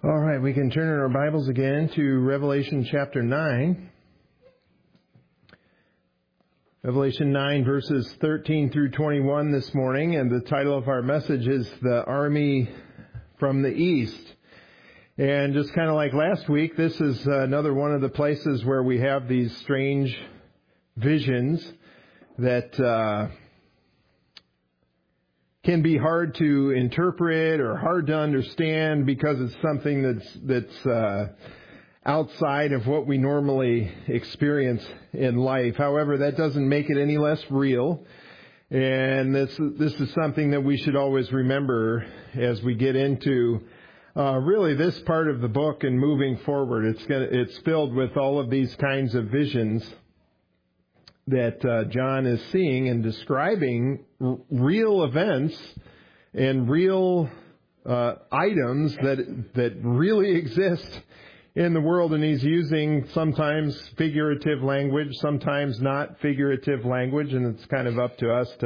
All right, we can turn in our Bibles again to Revelation chapter 9. Revelation 9 verses 13 through 21 this morning, and the title of our message is The Army from the East. And just kind of like last week, this is another one of the places where we have these strange visions that can be hard to interpret or hard to understand because it's something that's outside of what we normally experience in life. However, that doesn't make it any less real. And this is something that we should always remember as we get into really this part of the book and moving forward. It's filled with all of these kinds of visions that John is seeing and describing real events and real items that really exist in the world. And he's using sometimes figurative language, sometimes not figurative language, and it's kind of up to us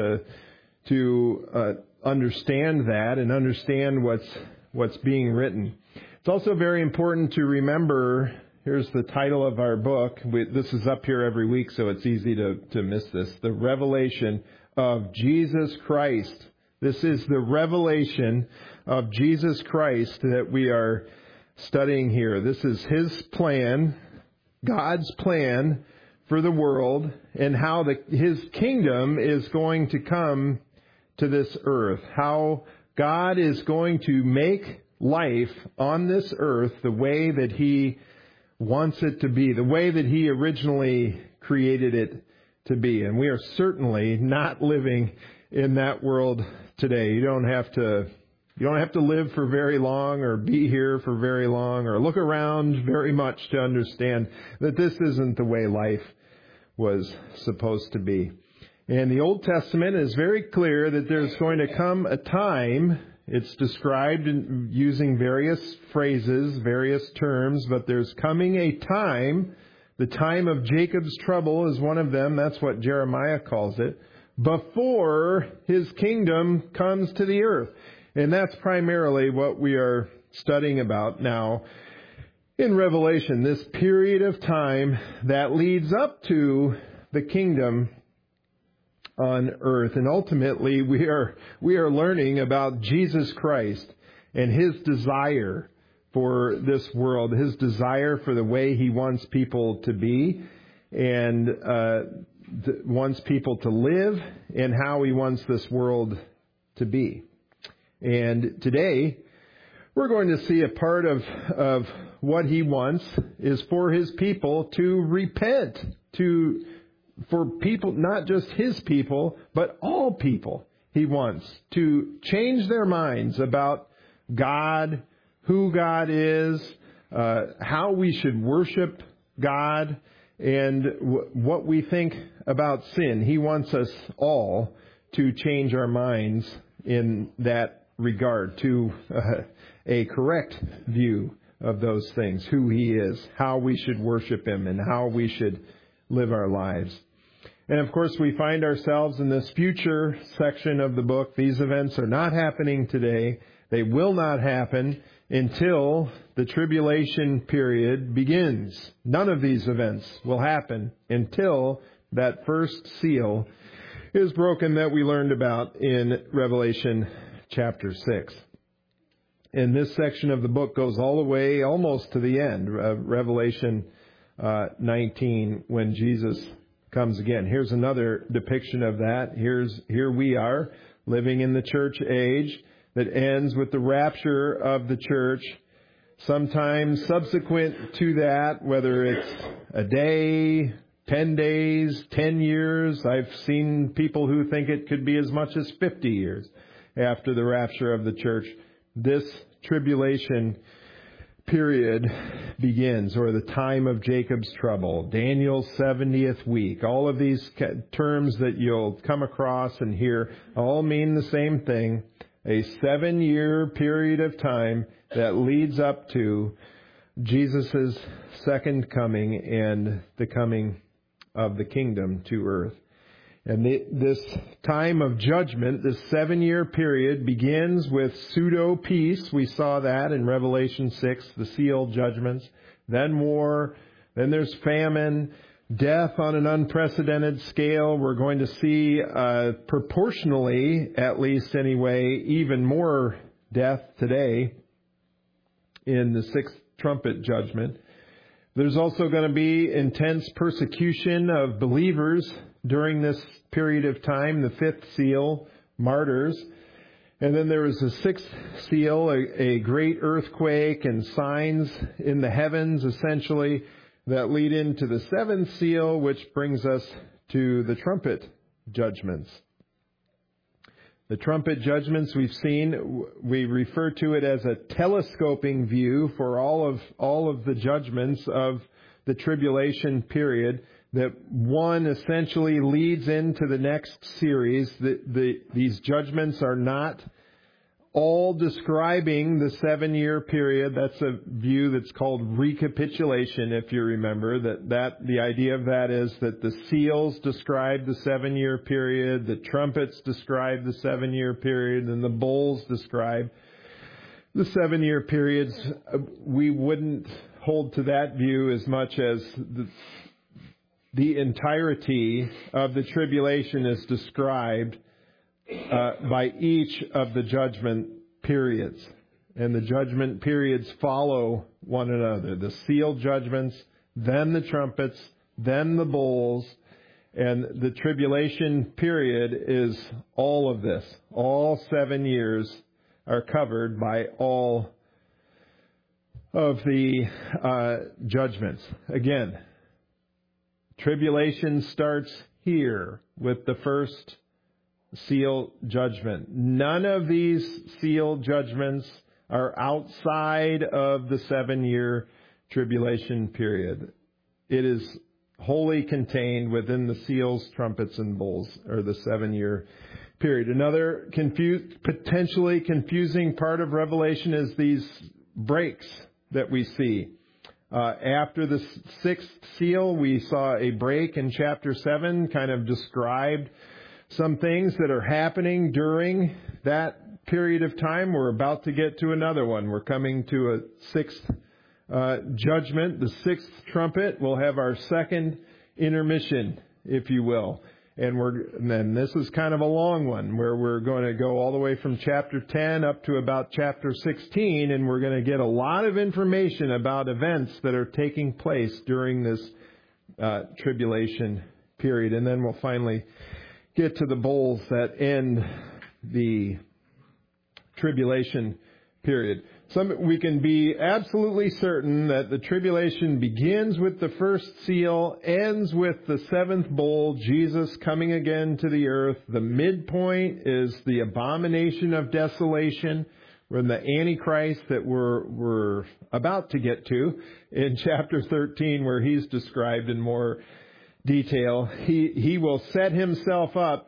to understand that and understand what's being written. It's also very important to remember. Here's the title of our book. This is up here every week, so it's easy to miss this. The Revelation of Jesus Christ. This is the revelation of Jesus Christ that we are studying here. This is His plan, God's plan for the world, and how His kingdom is going to come to this earth. How God is going to make life on this earth the way that He wants it to be, the way that He originally created it to be. And we are certainly not living in that world today. You don't have to live for very long or be here for very long or look around very much to understand that this isn't the way life was supposed to be. And the Old Testament is very clear that there's going to come a time. It's described using various phrases, various terms, but there's coming a time, the time of Jacob's trouble is one of them. That's what Jeremiah calls it, before His kingdom comes to the earth. And that's primarily what we are studying about now in Revelation, this period of time that leads up to the kingdom on earth. And ultimately, we are learning about Jesus Christ and His desire for this world, His desire for the way He wants people to be and wants people to live, and how He wants this world to be. And today, we're going to see a part of what He wants is for His people to repent, for people, not just His people, but all people. He wants to change their minds about God, who God is, how we should worship God, and what we think about sin. He wants us all to change our minds in that regard to a correct view of those things, who He is, how we should worship Him, and how we should live our lives. And of course, we find ourselves in this future section of the book. These events are not happening today. They will not happen until the tribulation period begins. None of these events will happen until that first seal is broken that we learned about in Revelation chapter 6. And this section of the book goes all the way almost to the end, Revelation 19, when Jesus comes again. Here's another depiction of that. Here we are living in the church age that ends with the rapture of the church. Sometime subsequent to that, whether it's a day, 10 days, 10 years, I've seen people who think it could be as much as 50 years after the rapture of the church. This tribulation period begins, or the time of Jacob's trouble, Daniel's 70th week. All of these terms that you'll come across and hear all mean the same thing. A 7-year period of time that leads up to Jesus' second coming and the coming of the kingdom to earth. And this time of judgment, this 7-year period, begins with pseudo-peace. We saw that in Revelation 6, the seal judgments. Then war. Then there's famine. Death on an unprecedented scale. We're going to see, proportionally, at least anyway, even more death today in the 6th trumpet judgment. There's also going to be intense persecution of believers during this period of time, the 5th seal, martyrs. And then there is the 6th seal, a great earthquake and signs in the heavens, essentially, that lead into the 7th seal, which brings us to the trumpet judgments. The trumpet judgments we've seen, we refer to it as a telescoping view for all of the judgments of the tribulation period, that one essentially leads into the next series. These judgments are not all describing the 7-year period. That's a view that's called recapitulation, if you remember. That the idea of that is that the seals describe the 7-year period, the trumpets describe the 7-year period, and the bowls describe the 7-year periods. We wouldn't hold to that view as much as the entirety of the tribulation is described by each of the judgment periods. And the judgment periods follow one another. The seal judgments, then the trumpets, then the bowls. And the tribulation period is all of this. All 7 years are covered by all of the judgments. Again, tribulation starts here with the first seal judgment. None of these seal judgments are outside of the 7-year tribulation period. It is wholly contained within the seals, trumpets, and bowls, or the 7-year period. Another potentially confusing part of Revelation is these breaks that we see. After the 6th seal, we saw a break in chapter 7, kind of described some things that are happening during that period of time. We're about to get to another one. We're coming to a 6th judgment, the 6th trumpet. We'll have our second intermission, if you will. And then this is kind of a long one, where we're going to go all the way from chapter 10 up to about chapter 16, and we're going to get a lot of information about events that are taking place during this tribulation period. And then we'll finally get to the bowls that end the tribulation period. We can be absolutely certain that the tribulation begins with the first seal, ends with the 7th bowl, Jesus coming again to the earth. The midpoint is the abomination of desolation, when the Antichrist that we're about to get to in chapter 13, where he's described in more detail. He will set himself up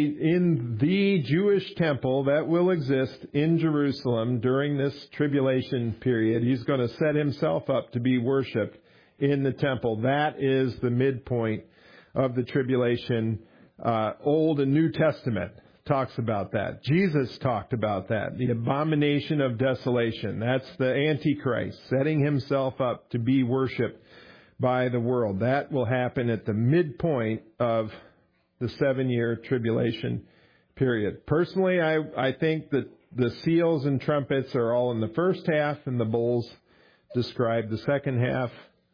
in the Jewish temple that will exist in Jerusalem during this tribulation period. He's going to set himself up to be worshipped in the temple. That is the midpoint of the tribulation. Old and New Testament talks about that. Jesus talked about that. The abomination of desolation. That's the Antichrist setting himself up to be worshipped by the world. That will happen at the midpoint of the 7-year tribulation period. Personally, I think that the seals and trumpets are all in the first half, and the bowls describe the second half.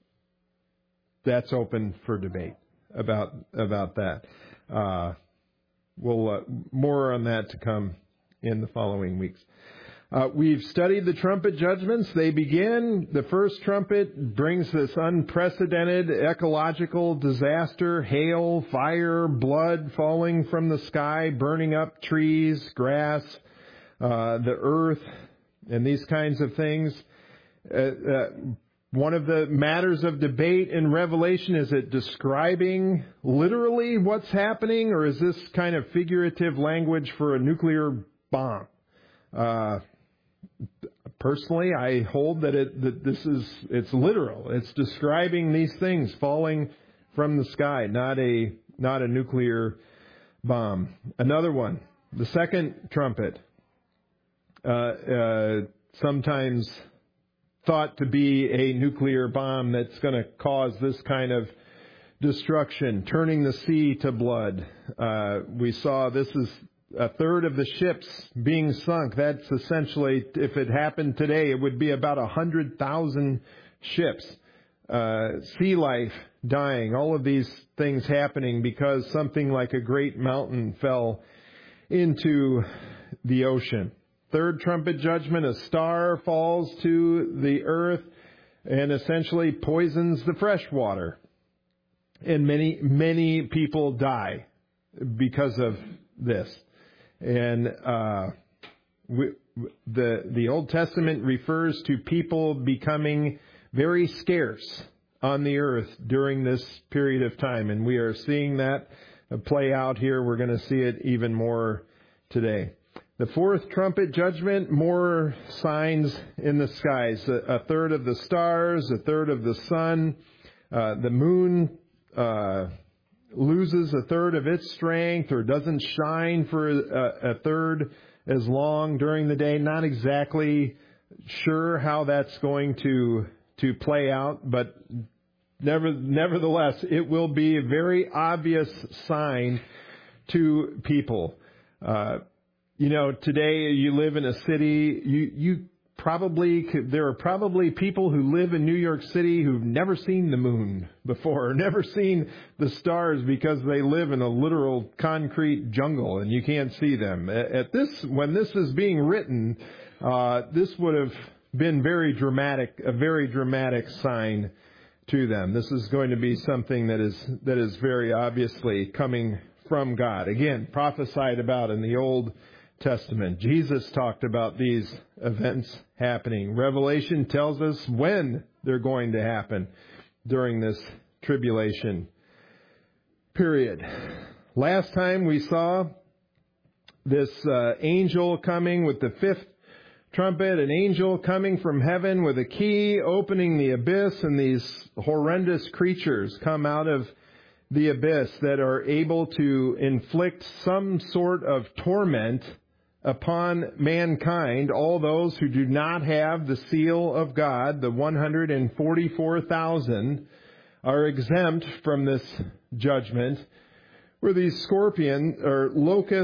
That's open for debate about that. We'll more on that to come in the following weeks. We've studied the trumpet judgments. They begin. The first trumpet brings this unprecedented ecological disaster: hail, fire, blood falling from the sky, burning up trees, grass, the earth, and these kinds of things. One of the matters of debate in Revelation, is it describing literally what's happening, or is this kind of figurative language for a nuclear bomb? Personally, I hold that it's literal. It's describing these things falling from the sky, not a nuclear bomb. Another one, the second trumpet, sometimes thought to be a nuclear bomb that's going to cause this kind of destruction, turning the sea to blood. We saw this is a third of the ships being sunk. That's essentially, if it happened today, it would be about 100,000 ships. Sea life dying, all of these things happening because something like a great mountain fell into the ocean. Third trumpet judgment, a star falls to the earth and essentially poisons the fresh water. And many people die because of this. And the Old Testament refers to people becoming very scarce on the earth during this period of time. And we are seeing that play out here. We're going to see it even more today. The fourth trumpet judgment, more signs in the skies. A third of the stars, a third of the sun. The moon loses a third of its strength or doesn't shine for a third as long during the day. Not exactly sure how that's going to play out, but nevertheless, it will be a very obvious sign to people. Today you live in a city, there are probably people who live in New York City who've never seen the moon before, or never seen the stars because they live in a literal concrete jungle and you can't see them. When this is being written, this would have been a very dramatic sign to them. This is going to be something that is very obviously coming from God. Again, prophesied about in the Old Testament. Jesus talked about these events happening. Revelation tells us when they're going to happen during this tribulation period. Last time we saw this angel coming with the fifth trumpet, an angel coming from heaven with a key, opening the abyss, and these horrendous creatures come out of the abyss that are able to inflict some sort of torment upon mankind, all those who do not have the seal of God. The 144,000 are exempt from this judgment, where these scorpion or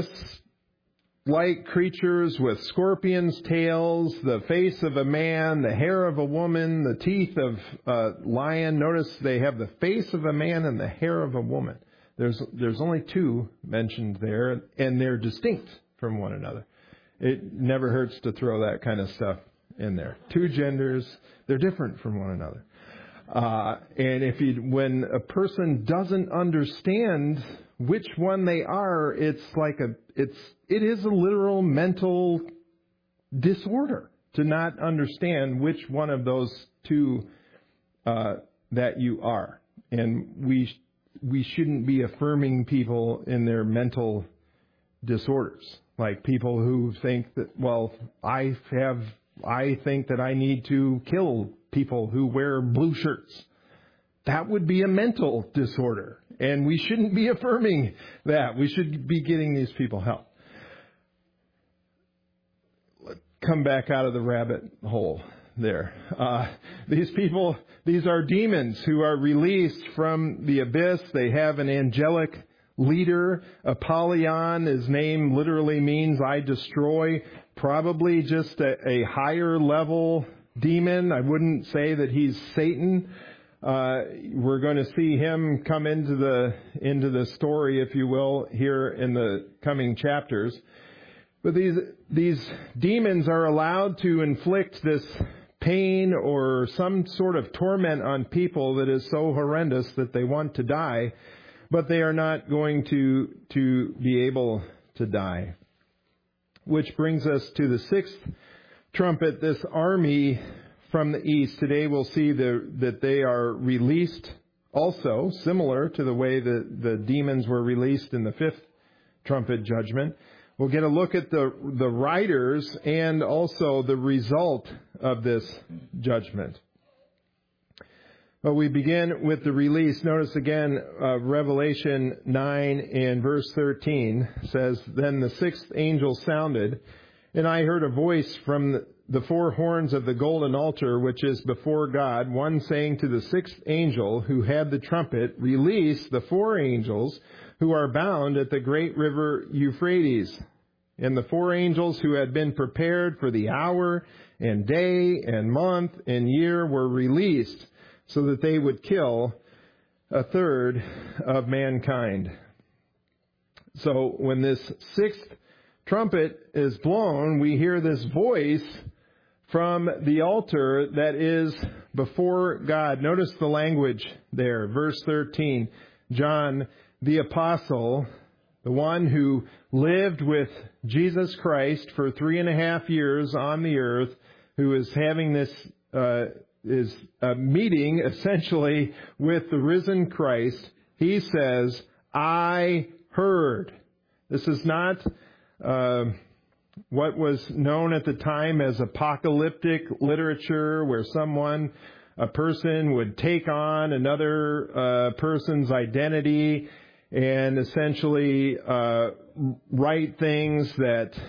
locust-like creatures with scorpions' tails, the face of a man, the hair of a woman, the teeth of a lion. Notice they have the face of a man and the hair of a woman. There's only two mentioned there, and they're distinct from one another. It never hurts to throw that kind of stuff in there. Two genders, they're different from one another. And when a person doesn't understand which one they are, it is a literal mental disorder to not understand which one of those two that you are. And we shouldn't be affirming people in their mental disorders, like people who think that, I think that I need to kill people who wear blue shirts. That would be a mental disorder, and we shouldn't be affirming that. We should be getting these people help. Let's come back out of the rabbit hole there. These are demons who are released from the abyss. They have an angelic leader. Apollyon, his name literally means I destroy. Probably just a higher level demon. I wouldn't say that he's Satan. We're going to see him come into the story, if you will, here in the coming chapters. But these demons are allowed to inflict this pain or some sort of torment on people that is so horrendous that they want to die, but they are not going to be able to die. Which brings us to the sixth trumpet, this army from the east. Today we'll see that they are released also, similar to the way the demons were released in the fifth trumpet judgment. We'll get a look at the riders and also the result of this judgment. But we begin with the release. Notice again, Revelation 9 and verse 13 says, "Then the sixth angel sounded, and I heard a voice from the four horns of the golden altar, which is before God, one saying to the sixth angel who had the trumpet, 'Release the four angels who are bound at the great river Euphrates.' And the four angels who had been prepared for the hour and day and month and year were released, so that they would kill a third of mankind." So when this sixth trumpet is blown, we hear this voice from the altar that is before God. Notice the language there, verse 13. John the Apostle, the one who lived with Jesus Christ for 3.5 years on the earth, who is having this is a meeting essentially with the risen Christ, he says, "I heard." This is not what was known at the time as apocalyptic literature, where a person would take on another person's identity and essentially write things that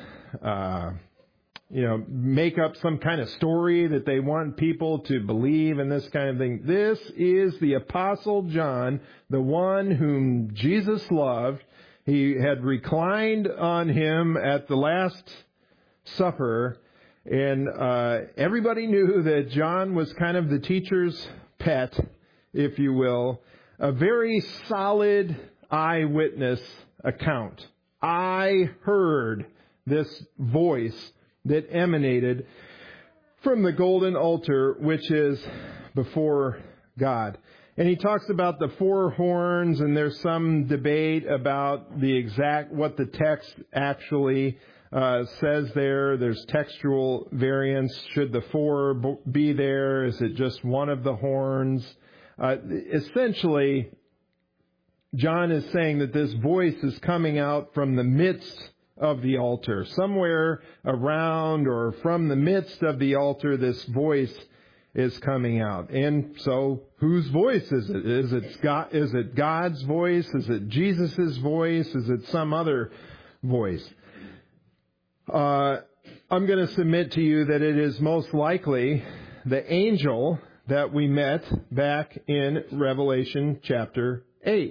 make up some kind of story that they want people to believe and this kind of thing. This is the Apostle John, the one whom Jesus loved. He had reclined on him at the Last Supper, and everybody knew that John was kind of the teacher's pet, if you will. A very solid eyewitness account. I heard this voice that emanated from the golden altar, which is before God. And he talks about the four horns, and there's some debate about what the text actually says there. There's textual variance. Should the four be there? Is it just one of the horns? Essentially, John is saying that this voice is coming out from the midst of the altar. Somewhere around or from the midst of the altar, this voice is coming out. And so, whose voice is it? Is it God's voice? Is it Jesus' voice? Is it some other voice? I'm going to submit to you that it is most likely the angel that we met back in Revelation chapter 8.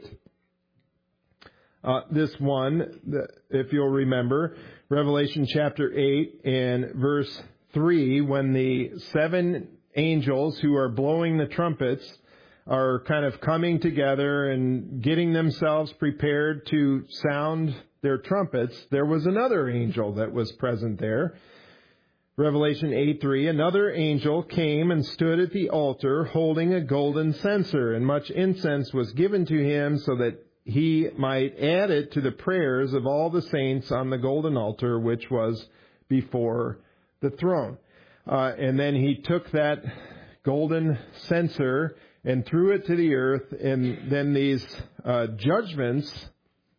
This one, if you'll remember, Revelation chapter 8 and verse 3, when the seven angels who are blowing the trumpets are kind of coming together and getting themselves prepared to sound their trumpets, there was another angel that was present there. Revelation 8:3, "Another angel came and stood at the altar holding a golden censer, and much incense was given to him so that he might add it to the prayers of all the saints on the golden altar, which was before the throne." And then he took that golden censer and threw it to the earth, and then these judgments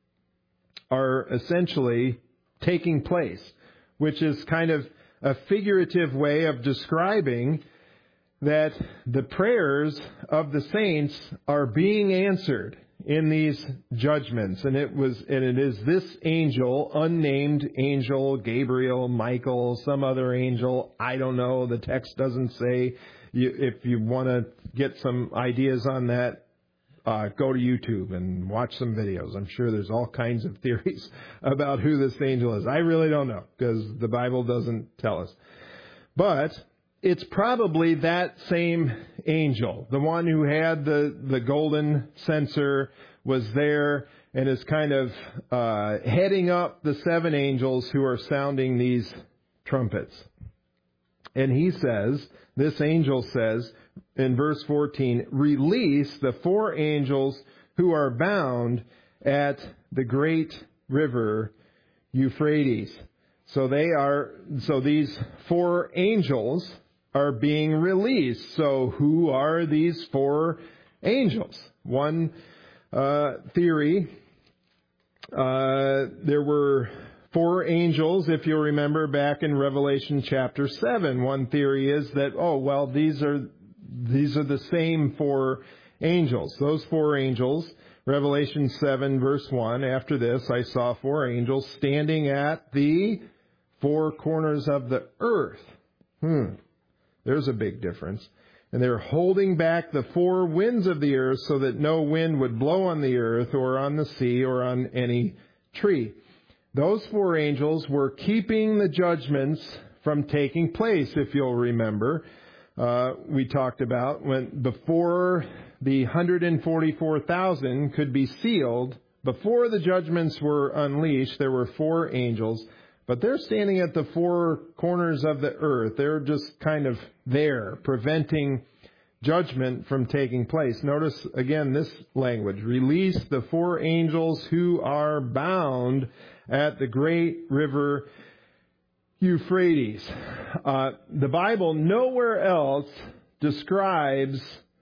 are essentially taking place, which is kind of a figurative way of describing that the prayers of the saints are being answered in these judgments. And it is this angel, unnamed angel, Gabriel, Michael, some other angel, I don't know, the text doesn't say. If you want to get some ideas on that, go to YouTube and watch some videos. I'm sure there's all kinds of theories about who this angel is. I really don't know, because the Bible doesn't tell us. But it's probably that same angel. The one who had the golden censer was there and is kind of heading up the seven angels who are sounding these trumpets. And he says, this angel says in verse 14, "Release the four angels who are bound at the great river Euphrates." So these four angels are being released. So who are these four angels? One theory, there were four angels, if you'll remember back in Revelation chapter 7. One theory is that, these are these are the same four angels. Those four angels, Revelation 7, verse 1, after this I saw four angels standing at the four corners of the earth. There's a big difference. And they're holding back the four winds of the earth so that no wind would blow on the earth or on the sea or on any tree. Those four angels were keeping the judgments from taking place, if you'll remember. We talked about when before the 144,000 could be sealed, before the judgments were unleashed, there were four angels. But they're standing at the four corners of the earth. They're just kind of there, preventing judgment from taking place. Notice again this language. Release the four angels who are bound at the great river Euphrates. The Bible nowhere else describes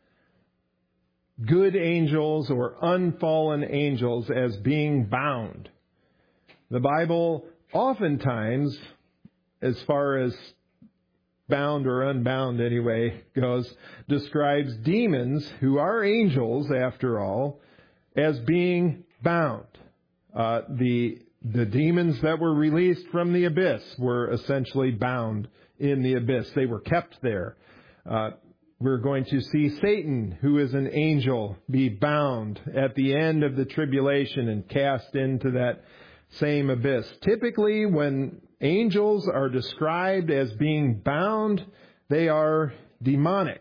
good angels or unfallen angels as being bound. The Bible oftentimes, as far as bound or unbound anyway goes, describes demons, who are angels after all, as being bound. The demons that were released from the abyss were essentially bound in the abyss. They were kept there. We're going to see Satan, who is an angel, be bound at the end of the tribulation and cast into that same abyss. Typically, when angels are described as being bound, they are demonic,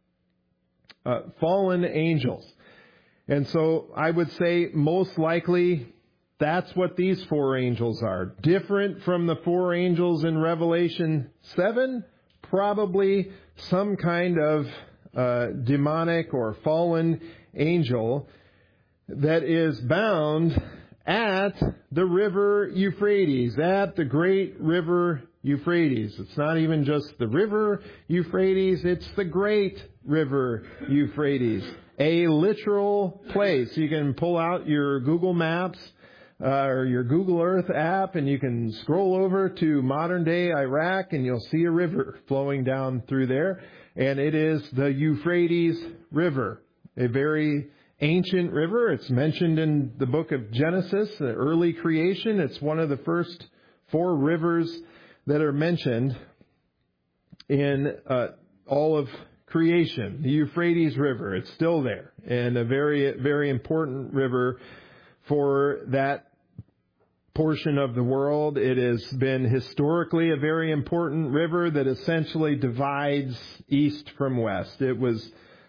fallen angels. And so I would say most likely that's what these four angels are. Different from the four angels in Revelation 7, probably some kind of demonic or fallen angel that is bound at the river Euphrates, at the great river Euphrates. It's not even just the river Euphrates, it's the great river Euphrates. A literal place. You can pull out your Google Maps or your Google Earth app and you can scroll over to modern day Iraq and you'll see a river flowing down through there. And it is the Euphrates River, a very ancient river. It's mentioned in the book of Genesis, the early creation. It's one of the first four rivers that are mentioned in all of creation. The Euphrates River, it's still there, and a very, very important river for that portion of the world. It has been historically a very important river that essentially divides east from west. It was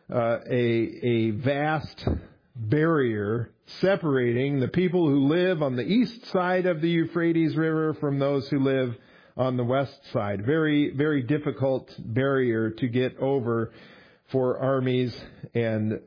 a vast barrier separating the people who live on the east side of the Euphrates River from those who live on the west side. Very, very difficult barrier to get over for armies and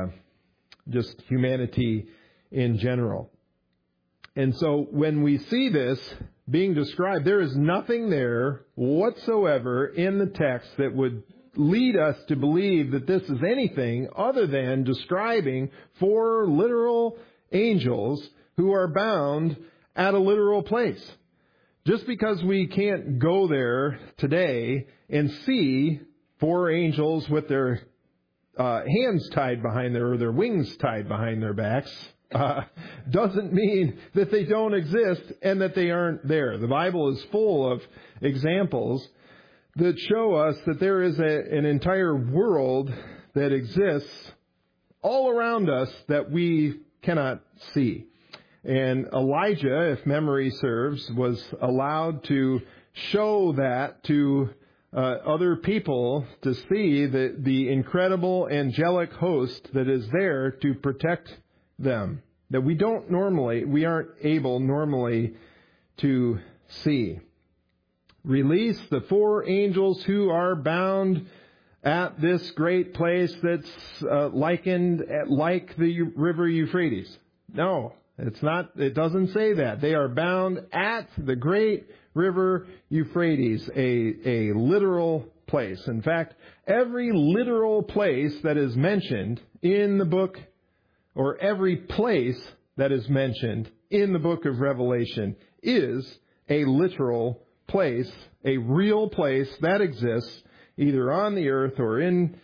just humanity in general. And so when we see this being described, there is nothing there whatsoever in the text that would lead us to believe that this is anything other than describing four literal angels who are bound at a literal place. Just because we can't go there today and see four angels with their hands tied behind their wings tied behind their backs, doesn't mean that they don't exist and that they aren't there. The Bible is full of examples that show us that there is an entire world that exists all around us that we cannot see. And Elijah, if memory serves, was allowed to show that to other people to see the incredible angelic host that is there to protect them, that we aren't able normally to see. Release the four angels who are bound at this great place that's likened like the river Euphrates. No, it's not. It doesn't say that. They are bound at the great river Euphrates, a literal place. In fact, every literal place that is mentioned in the book, or every place that is mentioned in the book of Revelation, is a literal place, a real place that exists either on the earth or in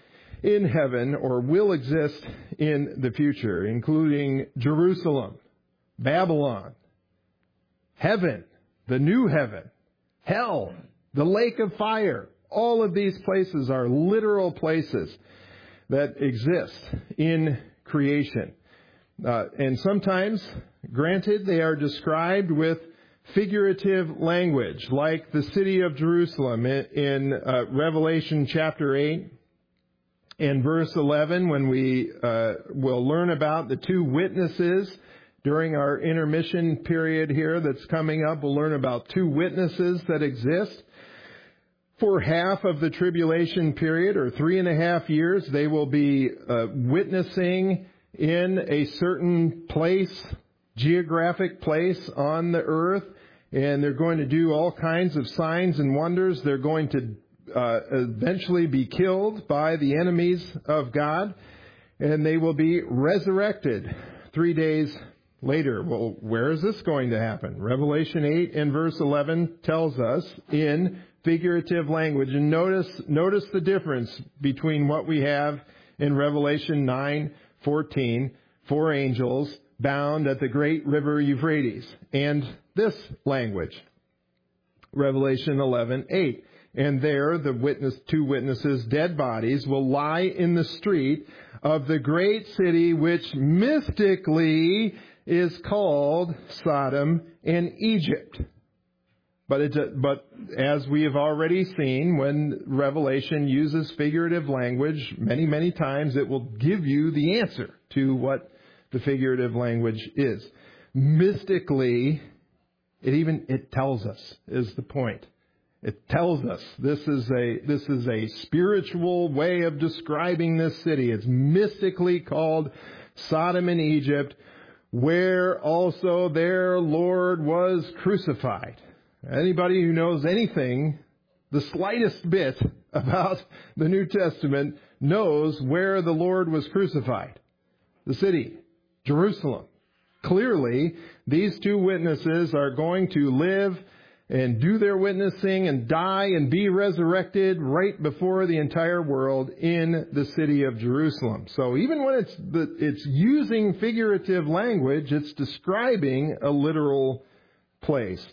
in heaven or will exist in the future, including Jerusalem, Babylon, heaven, the new heaven, hell, the lake of fire. All of these places are literal places that exist in creation. And sometimes, granted, they are described with figurative language, like the city of Jerusalem in Revelation chapter 8 and verse 11, when we will learn about the two witnesses during our intermission period here that's coming up. We'll learn about two witnesses that exist. For half of the tribulation period, or 3.5 years, they will be witnessing in a certain place, geographic place on the earth, and they're going to do all kinds of signs and wonders. They're going to eventually be killed by the enemies of God, and they will be resurrected 3 days later. Well, where is this going to happen? Revelation 8 and verse 11 tells us in figurative language. And notice the difference between what we have in Revelation 9:14, 4 angels bound at the great river Euphrates, and this language, Revelation 11:8. And there the two witnesses' dead bodies will lie in the street of the great city, which mystically is called Sodom and Egypt. But as we have already seen, when Revelation uses figurative language many, many times, it will give you the answer to what the figurative language is. Mystically, it tells us, is the point. It tells us this is a spiritual way of describing this city. It's mystically called Sodom and Egypt, where also their Lord was crucified. Anybody who knows anything, the slightest bit about the New Testament, knows where the Lord was crucified. The city, Jerusalem. Clearly, these two witnesses are going to live and do their witnessing and die and be resurrected right before the entire world in the city of Jerusalem. So even when it's using figurative language, it's describing a literal place.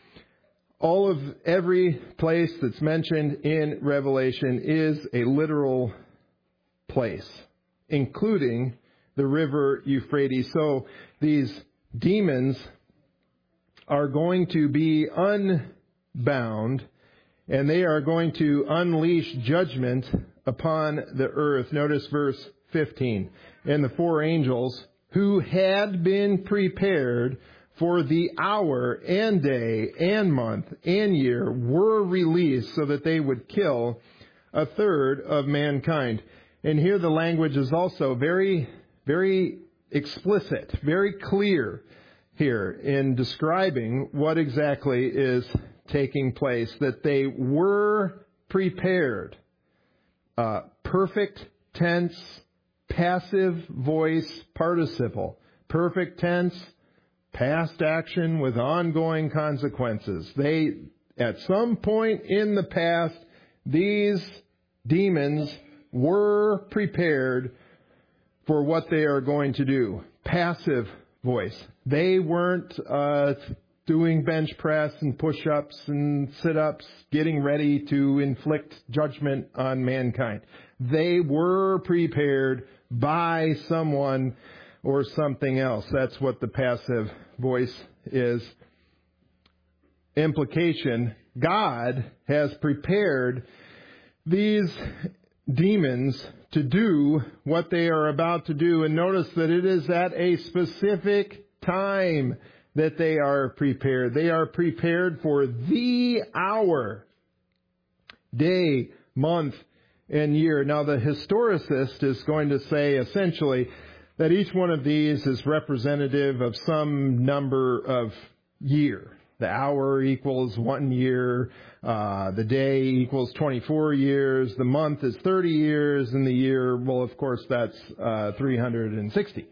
Every place that's mentioned in Revelation is a literal place, including the river Euphrates. So these demons are going to be unbound, and they are going to unleash judgment upon the earth. Notice verse 15. And the 4 angels who had been prepared for the hour and day and month and year were released so that they would kill 1/3 of mankind. And here the language is also very, very explicit, very clear here in describing what exactly is taking place, that they were prepared. Perfect tense, passive voice participle. Perfect tense, past action with ongoing consequences. At some point in the past, these demons were prepared for what they are going to do. Passive voice. They weren't doing bench press and push-ups and sit-ups, getting ready to inflict judgment on mankind. They were prepared by someone or something else. That's what the passive voice is. Implication: God has prepared these demons to do what they are about to do. And notice that it is at a specific time that they are prepared. They are prepared for the hour, day, month, and year. Now, the historicist is going to say essentially that each one of these is representative of some number of year. The hour equals 1 year. The day equals 24 years. The month is 30 years. And the year, well, of course, that's 360.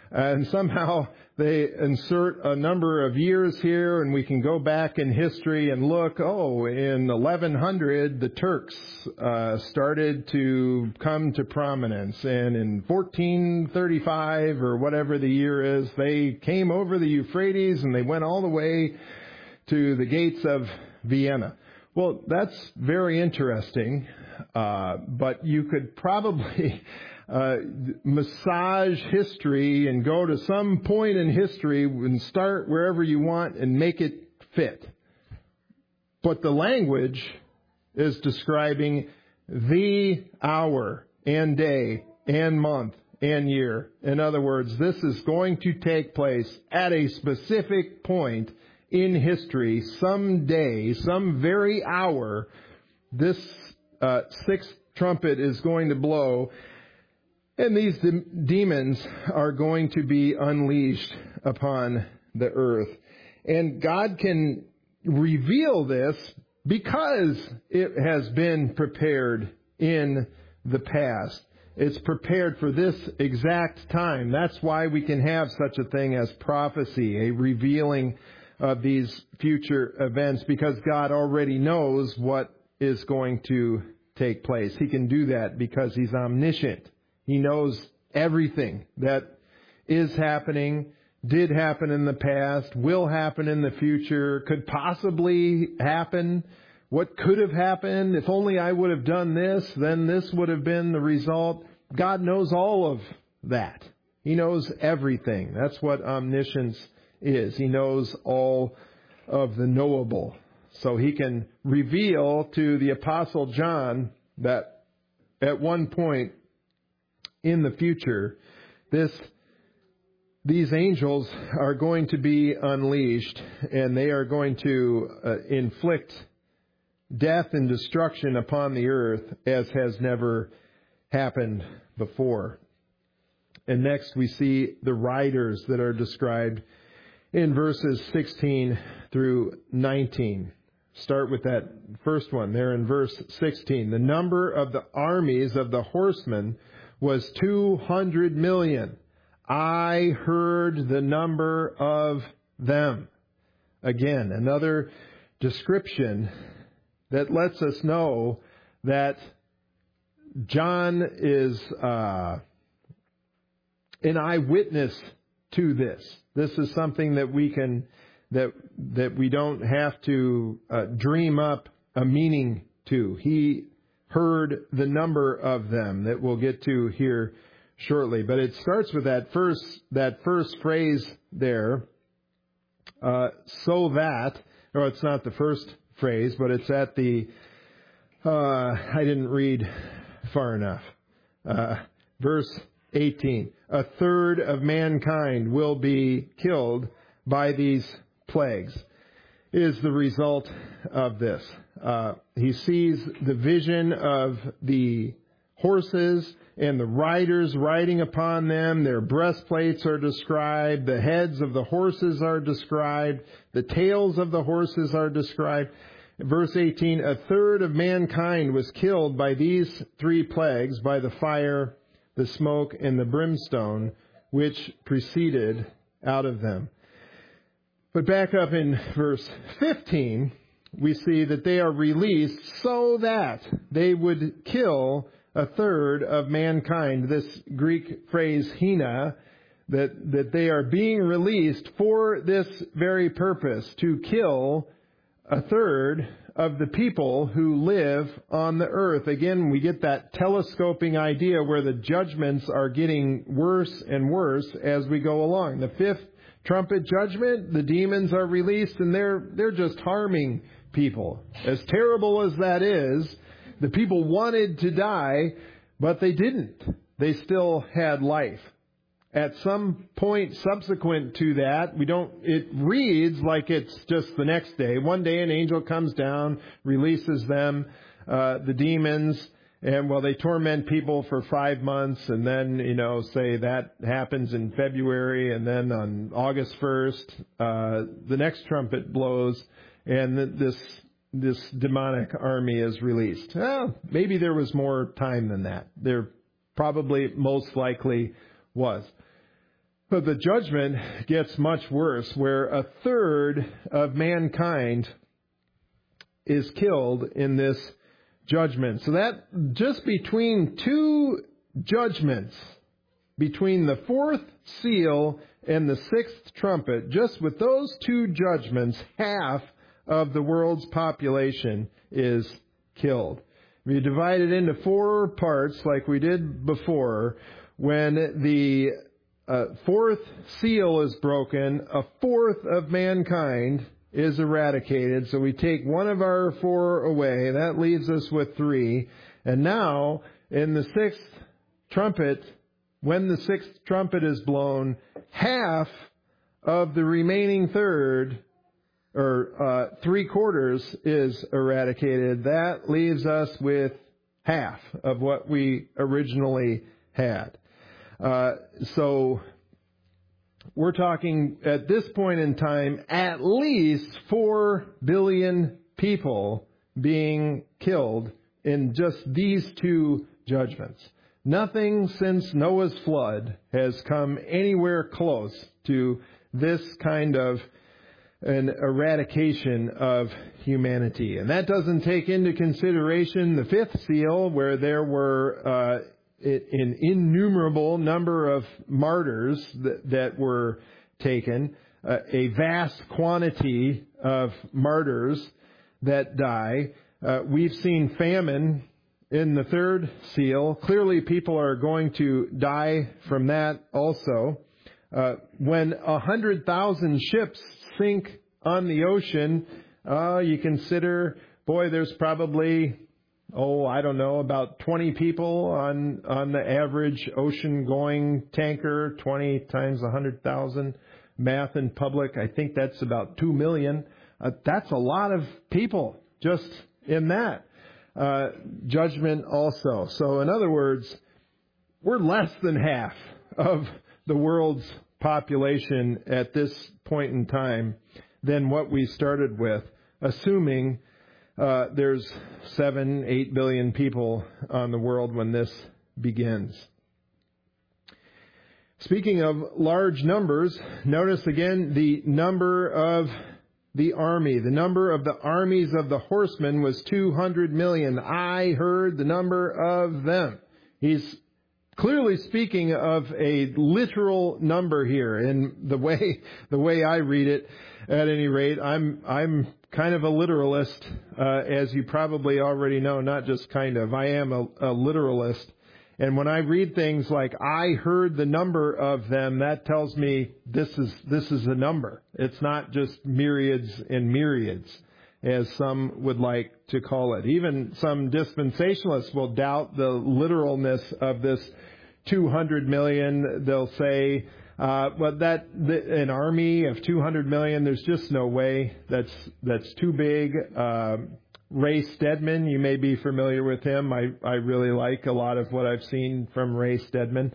And somehow they insert a number of years here, and we can go back in history and look, in 1100, the Turks started to come to prominence. And in 1435, or whatever the year is, they came over the Euphrates, and they went all the way to the gates of Vienna. Well, that's very interesting, but you could probably massage history and go to some point in history and start wherever you want and make it fit. But the language is describing the hour and day and month and year. In other words, this is going to take place at a specific point in history, some day, some very hour. This sixth trumpet is going to blow, and these demons are going to be unleashed upon the earth. And God can reveal this because it has been prepared in the past. It's prepared for this exact time. That's why we can have such a thing as prophecy, a revealing of these future events, because God already knows what is going to take place. He can do that because He's omniscient. He knows everything that is happening, did happen in the past, will happen in the future, could possibly happen. What could have happened? If only I would have done this, then this would have been the result. God knows all of that. He knows everything. That's what omniscience is. He knows all of the knowable. So He can reveal to the Apostle John that at one point in the future, these angels are going to be unleashed, and they are going to inflict death and destruction upon the earth as has never happened before. And next we see the riders that are described in verses 16 through 19. Start with that first one there in verse 16. The number of the armies of the horsemen was 200 million. I heard the number of them. Again, another description that lets us know that John is an eyewitness to this. This is something that we can, that we don't have to dream up a meaning to. He heard the number of them that we'll get to here shortly. But it starts with that first phrase there, so that, or it's not the first phrase, but it's at the, I didn't read far enough. Verse 18, a third of mankind will be killed by these plagues, is the result of this. He sees the vision of the horses and the riders riding upon them. Their breastplates are described. The heads of the horses are described. The tails of the horses are described. Verse 18, a third of mankind was killed by these three plagues, by the fire, the smoke, and the brimstone, which proceeded out of them. But back up in verse 15, we see that they are released so that they would kill a third of mankind. This Greek phrase, hina, that they are being released for this very purpose, to kill a third of the people who live on the earth. Again, we get that telescoping idea where the judgments are getting worse and worse as we go along. The fifth trumpet judgment, the demons are released, and they're just harming people. As terrible as that is, the people wanted to die, but they didn't. They still had life. At some point subsequent to that, it reads like it's just the next day. One day an angel comes down, releases them, the demons, and they torment people for 5 months, and then, say that happens in February, and then on August 1st, the next trumpet blows, and this demonic army is released. Well, maybe there was more time than that. There probably most likely was. But the judgment gets much worse, where a third of mankind is killed in this judgment. So that just between two judgments, between the fourth seal and the sixth trumpet, just with those two judgments, half of the world's population is killed. If you divide it into 4 parts like we did before, when the fourth seal is broken, a fourth of mankind is eradicated. So we take one of our 4 away. That leaves us with 3. And now, in the sixth trumpet, when the sixth trumpet is blown, half of the remaining third, or 3/4, is eradicated. That leaves us with half of what we originally had. So we're talking at this point in time at least 4 billion people being killed in just these 2 judgments. Nothing since Noah's flood has come anywhere close to this kind of an eradication of humanity. And that doesn't take into consideration the 5th seal, where there were an innumerable number of martyrs that were taken, a vast quantity of martyrs that die. We've seen famine in the 3rd seal. Clearly people are going to die from that also. When 100,000 ships sink on the ocean, you consider, there's probably, about 20 people on the average ocean-going tanker, 20 times 100,000. Math in public, I think that's about 2 million. That's a lot of people just in that. Judgment also. So in other words, we're less than half of the world's population at this point in time than what we started with, assuming there's 7-8 billion people on the world when this begins. Speaking of large numbers, notice again the number of the army. The number of the armies of the horsemen was 200 million. I heard the number of them. He's clearly speaking of a literal number here. And the way I read it, at any rate, I'm kind of a literalist, as you probably already know, not just kind of. I am a literalist. And when I read things like, I heard the number of them, that tells me this is a number. It's not just myriads and myriads, as some would like to call it. Even some dispensationalists will doubt the literalness of this 200 million. They'll say, an army of 200 million, there's just no way. That's too big. Ray Stedman, you may be familiar with him. I really like a lot of what I've seen from Ray Stedman.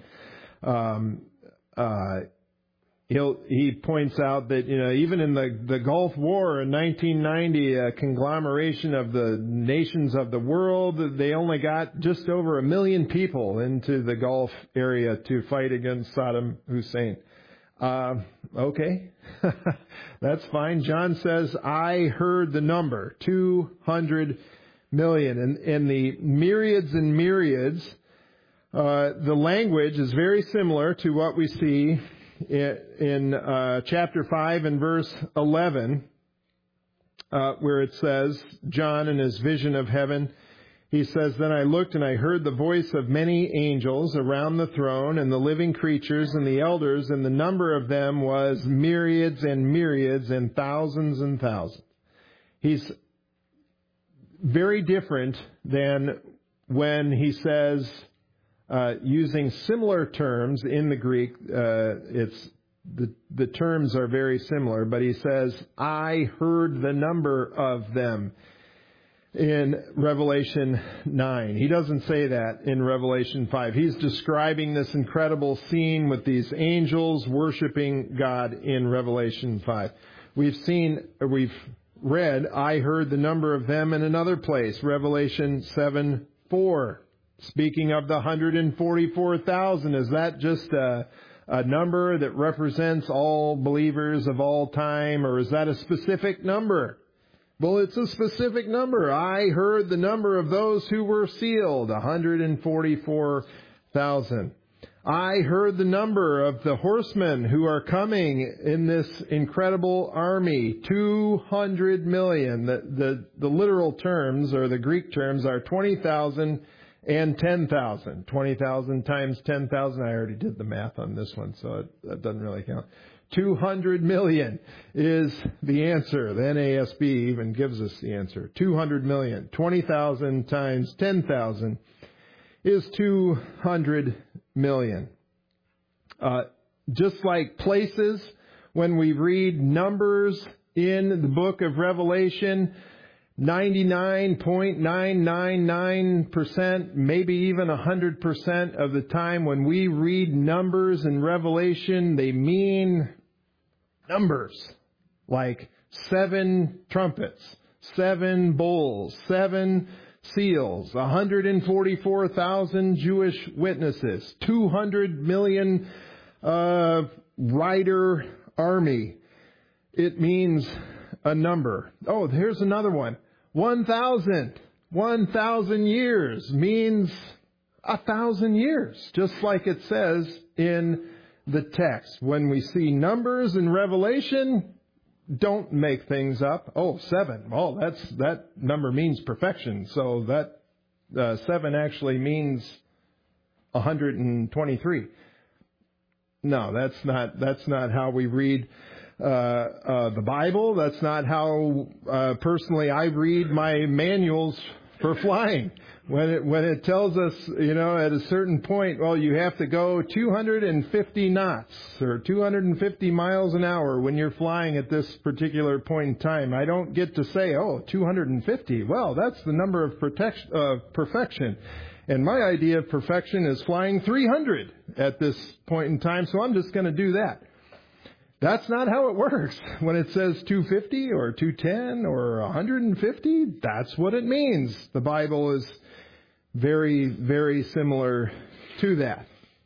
He points out that, even in the Gulf War in 1990, a conglomeration of the nations of the world, they only got just over 1 million people into the Gulf area to fight against Saddam Hussein. Okay, that's fine. John says, I heard the number, 200 million. And the myriads and myriads, the language is very similar to what we see in chapter 5 and verse 11, where it says, John in his vision of heaven, he says, Then I looked and I heard the voice of many angels around the throne and the living creatures and the elders, and the number of them was myriads and myriads and thousands. He's very different than when he says, using similar terms in the Greek, the terms are very similar, but he says, I heard the number of them in Revelation 9. He doesn't say that in Revelation 5. He's describing this incredible scene with these angels worshiping God in Revelation 5. We've read, I heard the number of them in another place, Revelation 7:4. Speaking of the 144,000, is that just a a number that represents all believers of all time, or is that a specific number? Well, it's a specific number. I heard the number of those who were sealed, 144,000. I heard the number of the horsemen who are coming in this incredible army, 200 million. The literal terms, or the Greek terms, are 20,000 and 10,000. 20,000 times 10,000. I already did the math on this one, so that doesn't really count. 200 million is the answer. The NASB even gives us the answer. 200 million. 20,000 times 10,000 is 200 million. Just like places, when we read numbers in the book of Revelation, 99.999%, maybe even 100% of the time when we read numbers in Revelation, they mean numbers, like 7 trumpets, 7 bowls, 7 seals, 144,000 Jewish witnesses, 200 million rider army. It means a number. Oh, here's another one. 1,000. 1,000 years means 1,000 years, just like it says in the text. When we see numbers in Revelation, don't make things up. Oh, 7. Oh, that number means perfection. So that 7 actually means 123. No, that's not how we read the Bible. That's not how personally I read my manuals for flying. When it tells us, at a certain point, well, you have to go 250 knots or 250 miles an hour when you're flying at this particular point in time. I don't get to say, 250. Well, that's the number of perfection. And my idea of perfection is flying 300 at this point in time, so I'm just going to do that. That's not how it works. When it says 250 or 210 or 150, that's what it means. The Bible is very, very similar to that.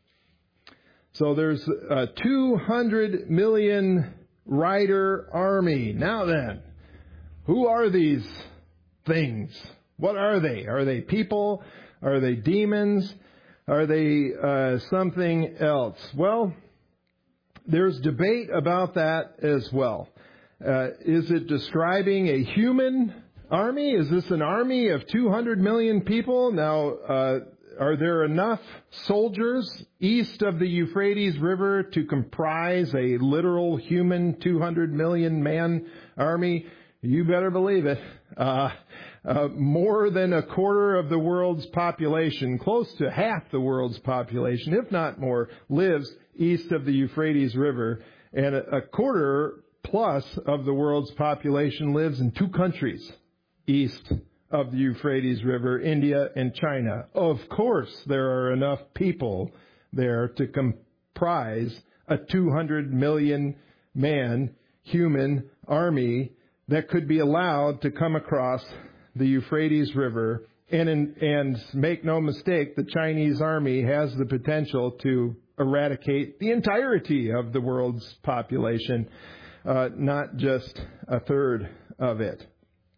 So there's a 200 million rider army. Now then, who are these things? What are they? Are they people? Are they demons? Are they something else? Well, there's debate about that as well. Is it describing a human army? Is this an army of 200 million people? Now, are there enough soldiers east of the Euphrates River to comprise a literal human 200 million man army? You better believe it. More than a quarter of the world's population, close to half the world's population, if not more, lives east of the Euphrates River, and a quarter plus of the world's population lives in 2 countries east of the Euphrates River, India and China. Of course, there are enough people there to comprise a 200 million man human army that could be allowed to come across the Euphrates River. And make no mistake, the Chinese army has the potential to eradicate the entirety of the world's population, not just a third of it.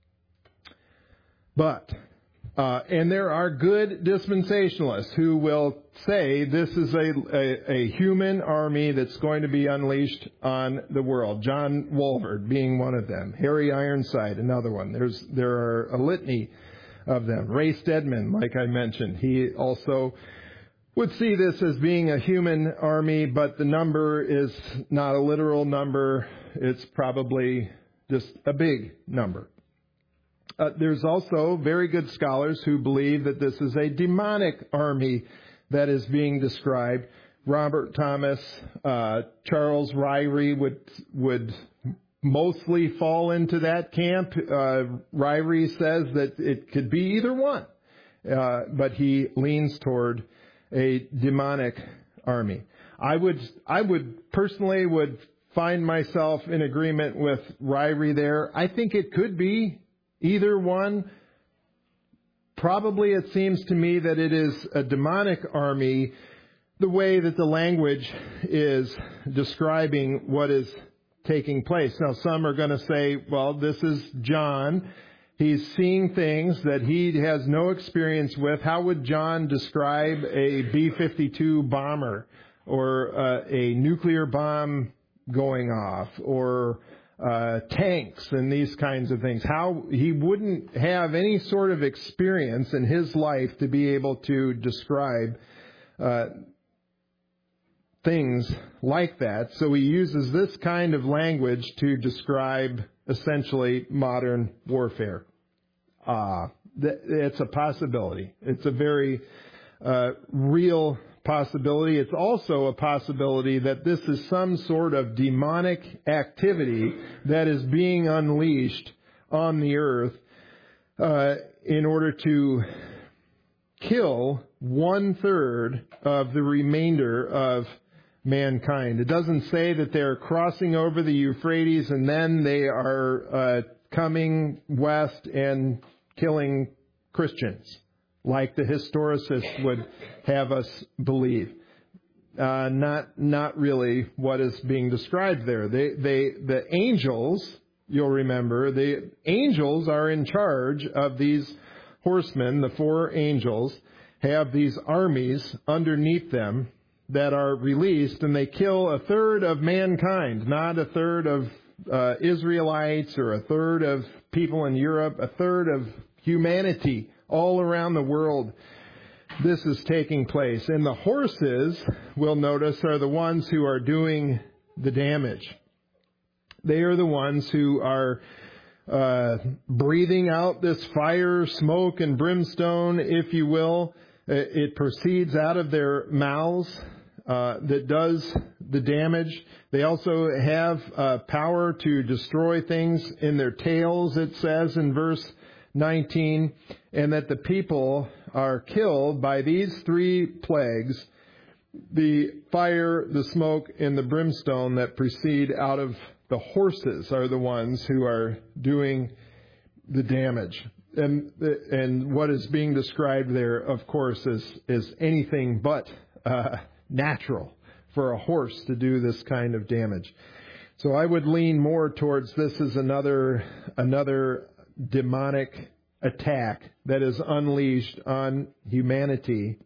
But, and there are good dispensationalists who will say this is a human army that's going to be unleashed on the world. John Walvoord being one of them. Harry Ironside, another one. There are a litany of them. Ray Stedman, like I mentioned, he also would see this as being a human army, but the number is not a literal number. It's probably just a big number. There's also very good scholars who believe that this is a demonic army that is being described. Robert Thomas, Charles Ryrie would mostly fall into that camp. Ryrie says that it could be either one, but he leans toward a demonic army. I would personally find myself in agreement with Ryrie there. I think it could be either one. Probably it seems to me that it is a demonic army the way that the language is describing what is taking place. Now, some are going to say, well, this is John. He's seeing things that he has no experience with. How would John describe a B-52 bomber or a nuclear bomb going off or tanks and these kinds of things? How he wouldn't have any sort of experience in his life to be able to describe things like that. So he uses this kind of language to describe essentially modern warfare. It's a possibility. It's a very real possibility. It's also a possibility that this is some sort of demonic activity that is being unleashed on the earth in order to kill 1/3 of the remainder of mankind. It doesn't say that they're crossing over the Euphrates and then they are coming west and killing Christians, like the historicists would have us believe. Not really what is being described there. The angels, you'll remember, the angels are in charge of these horsemen. The 4 angels have these armies underneath them that are released, and they kill 1/3 of mankind, not 1/3 of Israelites or 1/3 of people in Europe, 1/3 of humanity all around the world. This is taking place. And the horses, we'll notice, are the ones who are doing the damage. They are the ones who are breathing out this fire, smoke, and brimstone, if you will. It proceeds out of their mouths that does the damage. They also have power to destroy things in their tails, it says in verse 19, and that the people are killed by these 3 plagues, the fire, the smoke, and the brimstone that proceed out of the horses are the ones who are doing the damage. And what is being described there, of course, is anything but natural for a horse to do this kind of damage. So I would lean more towards this as another demonic attack that is unleashed on humanity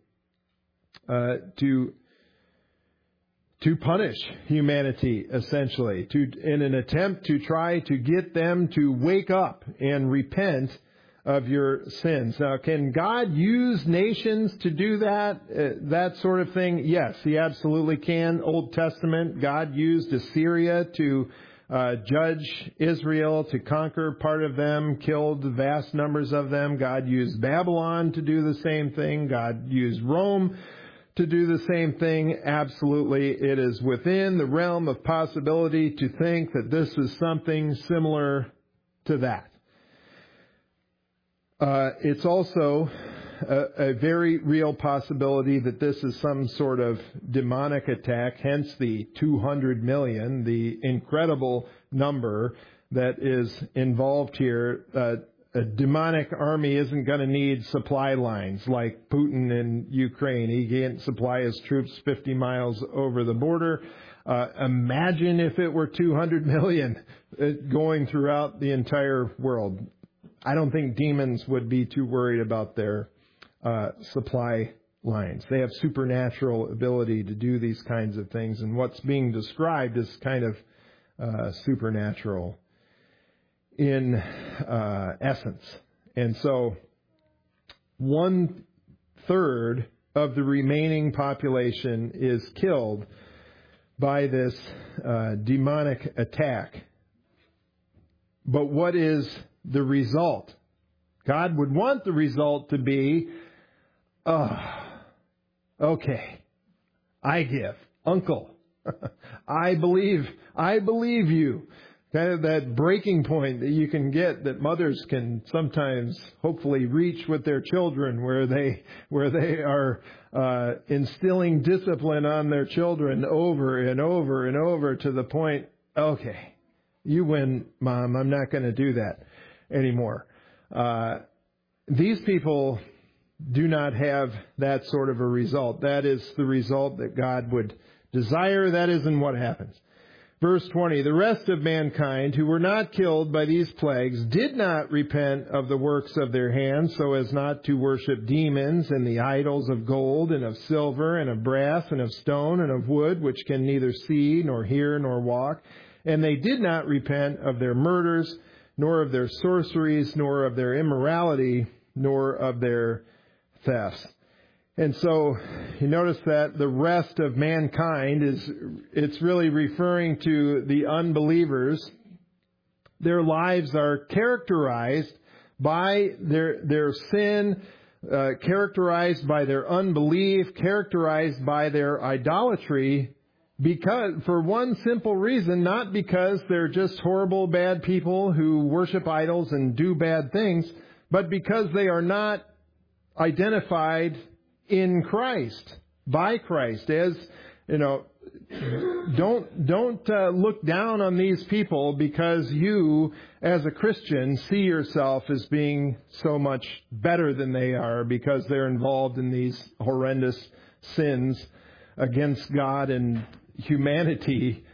to punish humanity, essentially, in an attempt to try to get them to wake up and repent of your sins. Now, can God use nations to do that sort of thing? Yes, He absolutely can. Old Testament, God used Assyria to judge Israel, to conquer part of them, killed vast numbers of them. God used Babylon to do the same thing. God used Rome to do the same thing. Absolutely, it is within the realm of possibility to think that this is something similar to that. It's also a very real possibility that this is some sort of demonic attack, hence the 200 million, the incredible number that is involved here. A demonic army isn't going to need supply lines like Putin in Ukraine. He can't supply his troops 50 miles over the border. Imagine if it were 200 million going throughout the entire world. I don't think demons would be too worried about their supply lines. They have supernatural ability to do these kinds of things, and what's being described is kind of supernatural in essence. And so 1/3 of the remaining population is killed by this demonic attack. But what is the result? God would want the result to be, okay, I give. Uncle, I believe you. Kind of that breaking point that you can get, that mothers can sometimes hopefully reach with their children, where they are instilling discipline on their children over and over and over to the point, okay, you win, Mom, I'm not going to do that anymore. These people, do not have that sort of a result. That is the result that God would desire. That isn't what happens. Verse 20, the rest of mankind who were not killed by these plagues did not repent of the works of their hands so as not to worship demons and the idols of gold and of silver and of brass and of stone and of wood, which can neither see nor hear nor walk. And they did not repent of their murders, nor of their sorceries, nor of their immorality, nor of their thefts. And so you notice that the rest of mankind it's really referring to the unbelievers. Their lives are characterized by their sin, characterized by their unbelief, characterized by their idolatry, because for one simple reason, not because they're just horrible, bad people who worship idols and do bad things, but because they are not identified in Christ, by Christ. As you know, don't look down on these people because you, as a Christian, see yourself as being so much better than they are because they're involved in these horrendous sins against God and humanity.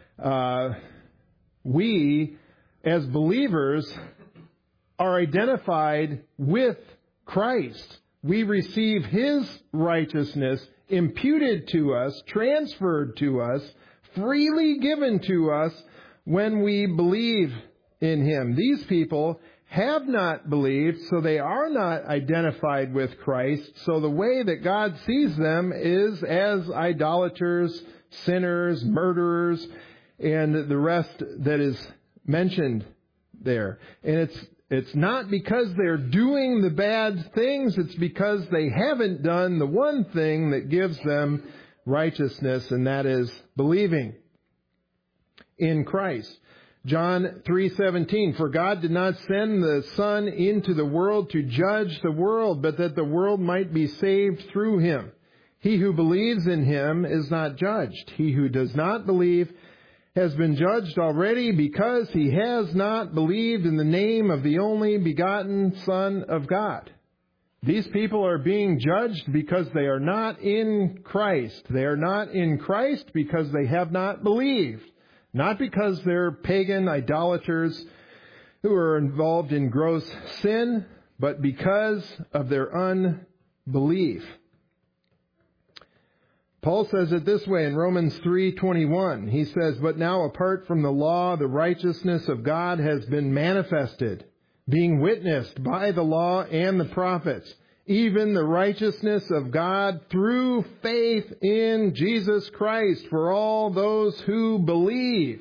We, as believers, are identified with Christ. We receive His righteousness imputed to us, transferred to us, freely given to us when we believe in Him. These people have not believed, so they are not identified with Christ. So the way that God sees them is as idolaters, sinners, murderers, and the rest that is mentioned there. And it's not because they're doing the bad things, it's because they haven't done the one thing that gives them righteousness, and that is believing in Christ. John 3:17, for God did not send the Son into the world to judge the world, but that the world might be saved through Him. He who believes in Him is not judged. He who does not believe has been judged already because he has not believed in the name of the only begotten Son of God. These people are being judged because they are not in Christ. They are not in Christ because they have not believed. Not because they're pagan idolaters who are involved in gross sin, but because of their unbelief. Paul says it this way in Romans 3:21. He says, but now apart from the law, the righteousness of God has been manifested, being witnessed by the law and the prophets, even the righteousness of God through faith in Jesus Christ for all those who believe.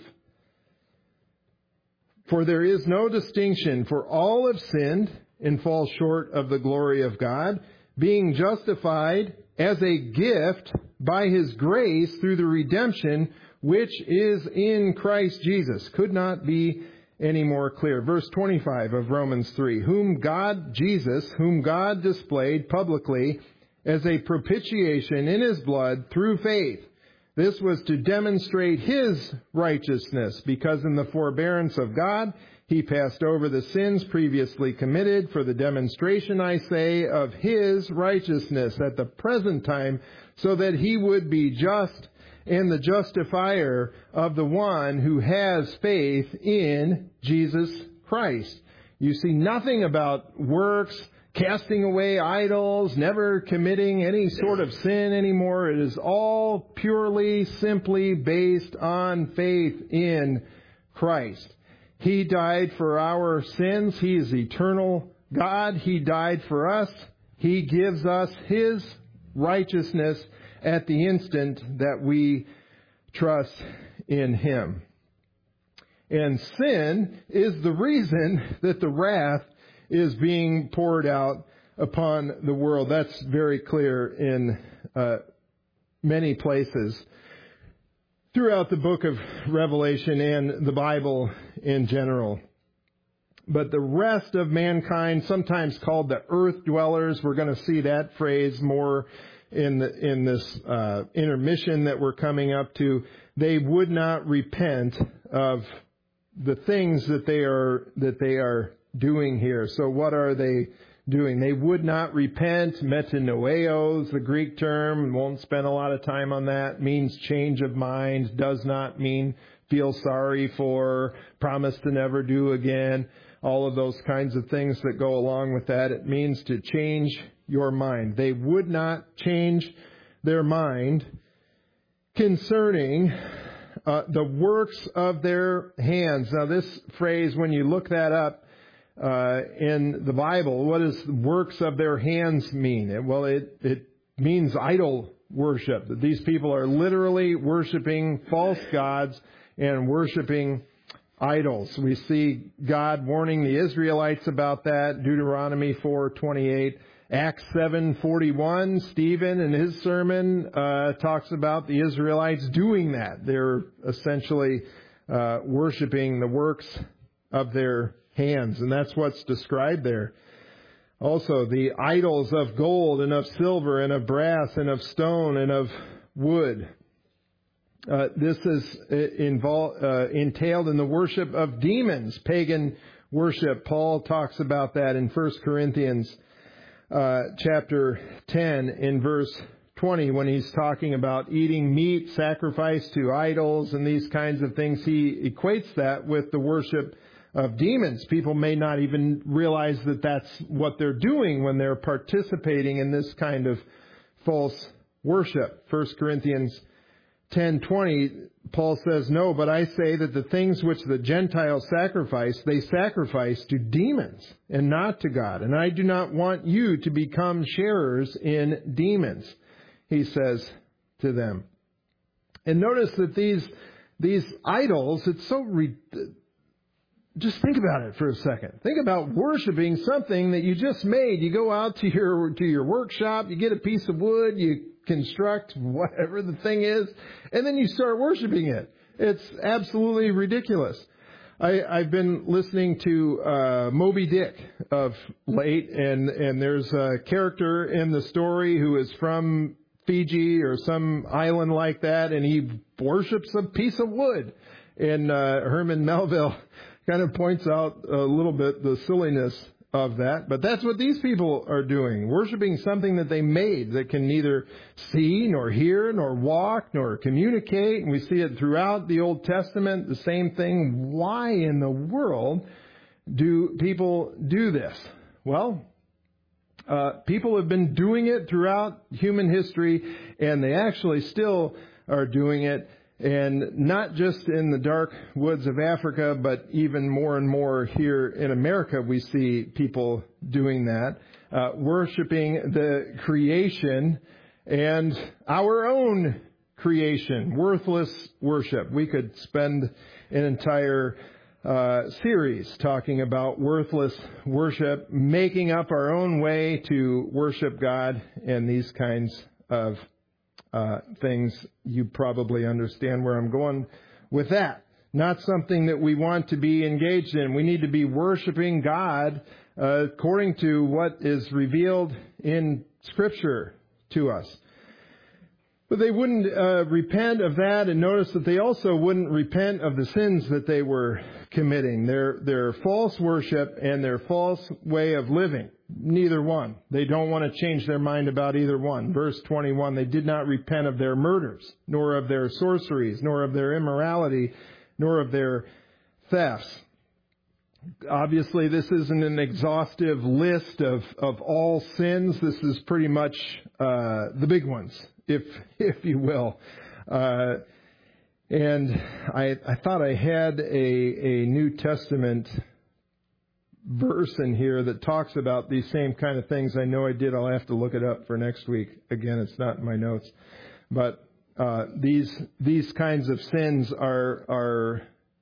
For there is no distinction, for all have sinned and fall short of the glory of God, being justified as a gift by His grace through the redemption which is in Christ Jesus. Could not be any more clear. Verse 25 of Romans 3. Whom God displayed publicly as a propitiation in His blood through faith. This was to demonstrate His righteousness, because in the forbearance of God He passed over the sins previously committed for the demonstration, I say, of His righteousness at the present time, so that He would be just and the justifier of the one who has faith in Jesus Christ. You see nothing about works, casting away idols, never committing any sort of sin anymore. It is all purely, simply based on faith in Christ. He died for our sins. He is eternal God. He died for us. He gives us His righteousness at the instant that we trust in Him. And sin is the reason that the wrath is being poured out upon the world. That's very clear in many places throughout the book of Revelation and the Bible in general. But the rest of mankind, sometimes called the earth dwellers, we're going to see that phrase more in this intermission that we're coming up to. They would not repent of the things that they are doing here. So what are they doing. They would not repent. Metanoeo is the Greek term. Won't spend a lot of time on that. Means change of mind. Does not mean feel sorry for, promise to never do again. All of those kinds of things that go along with that. It means to change your mind. They would not change their mind concerning the works of their hands. Now this phrase, when you look that up in the Bible, what does works of their hands mean? Well, it means idol worship. That these people are literally worshiping false gods and worshiping idols. We see God warning the Israelites about that, Deuteronomy 4:28. Acts 7:41, Stephen in his sermon talks about the Israelites doing that. They're essentially worshiping the works of their hands, and that's what's described there. Also, the idols of gold and of silver and of brass and of stone and of wood. This is entailed in the worship of demons, pagan worship. Paul talks about that in 1 Corinthians chapter 10 in verse 20 when he's talking about eating meat sacrificed to idols and these kinds of things. He equates that with the worship of demons. People may not even realize that that's what they're doing when they're participating in this kind of false worship. 1 Corinthians 10:20, Paul says, "No, but I say that the things which the Gentiles sacrifice, they sacrifice to demons and not to God. And I do not want you to become sharers in demons," he says to them. And notice that these idols, it's so just think about it for a second. Think about worshiping something that you just made. You go out to your workshop, you get a piece of wood, you construct whatever the thing is, and then you start worshiping it. It's absolutely ridiculous. I've been listening to Moby Dick of late, and there's a character in the story who is from Fiji or some island like that, and he worships a piece of wood. And Herman Melville kind of points out a little bit the silliness of that. But that's what these people are doing, worshiping something that they made that can neither see, nor hear, nor walk, nor communicate. And we see it throughout the Old Testament, the same thing. Why in the world do people do this? Well, people have been doing it throughout human history, and they actually still are doing it. And not just in the dark woods of Africa, but even more and more here in America, we see people doing that, worshiping the creation and our own creation, worthless worship. We could spend an entire series talking about worthless worship, making up our own way to worship God, and these kinds of things. You probably understand where I'm going with that. Not something that we want to be engaged in. We need to be worshiping God according to what is revealed in Scripture to us. But they wouldn't repent of that, and notice that they also wouldn't repent of the sins that they were committing. Their false worship and their false way of living. Neither one. They don't want to change their mind about either one. Verse 21, they did not repent of their murders, nor of their sorceries, nor of their immorality, nor of their thefts. Obviously, this isn't an exhaustive list of all sins. This is pretty much the big ones, if you will. And I thought I had a New Testament verse in here that talks about these same kind of things. I know I did. I'll have to look it up for next week. Again, it's not in my notes. But these kinds of sins are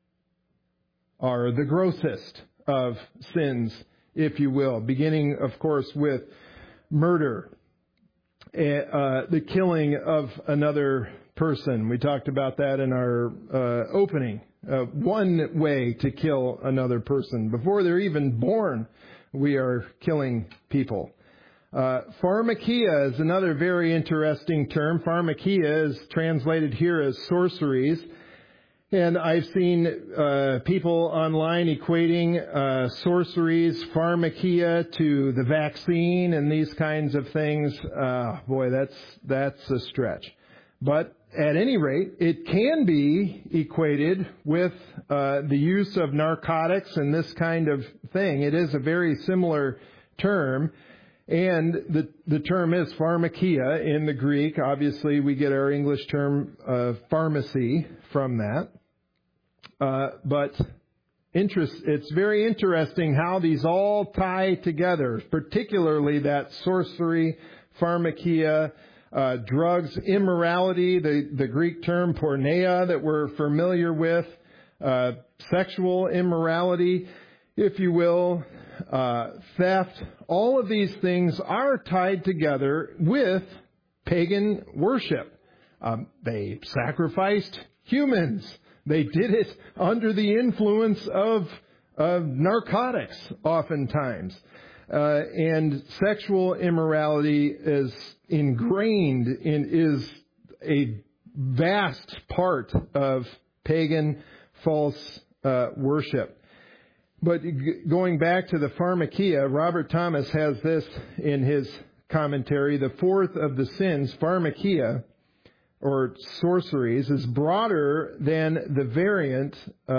the grossest of sins, if you will, beginning, of course, with murder, the killing of another person. We talked about that in our opening. One way to kill another person. Before they're even born, we are killing people. Pharmakia is another very interesting term. Pharmakia is translated here as sorceries. And I've seen people online equating sorceries, pharmakia, to the vaccine and these kinds of things. Boy, that's a stretch. But at any rate, it can be equated with the use of narcotics and this kind of thing. It is a very similar term. And the term is pharmakia in the Greek. Obviously, we get our English term pharmacy from that. But it's very interesting how these all tie together, particularly that sorcery, pharmakia, drugs, immorality, the Greek term porneia that we're familiar with, sexual immorality, if you will, theft. All of these things are tied together with pagan worship. They sacrificed humans. They did it under the influence of narcotics oftentimes. And sexual immorality is ingrained is a vast part of pagan false worship. But going back to the pharmakia, Robert Thomas has this in his commentary. The fourth of the sins, pharmakia, or sorceries, is broader than the variant